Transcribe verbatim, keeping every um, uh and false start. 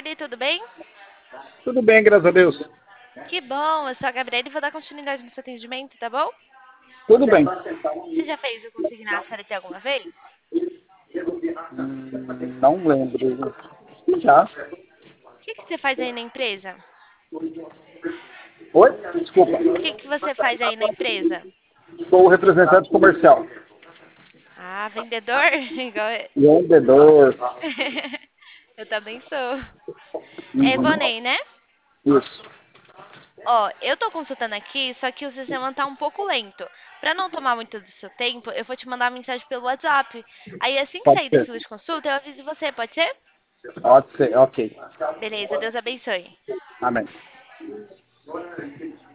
tarde, tudo bem? Tudo bem, graças a Deus. Que bom, eu sou a Gabriela e vou dar continuidade no seu atendimento, tá bom? Tudo bem. Você já fez o Consignar C L T alguma vez? Hum, não lembro. Já? O que, que você faz aí na empresa? Oi? Desculpa. O que, que você faz aí na empresa? Sou o representante comercial. Ah, vendedor? Igual eu. Vendedor. Eu também sou. É Uhum. Vonei, né? Isso. Ó, eu tô consultando aqui, só que o sistema tá um pouco lento. Pra não tomar muito do seu tempo, eu vou te mandar uma mensagem pelo WhatsApp. Aí assim que Pode sair da ser. fila de consulta, eu aviso você, pode ser? Pode ser. Ok. Beleza, Deus abençoe. Amém.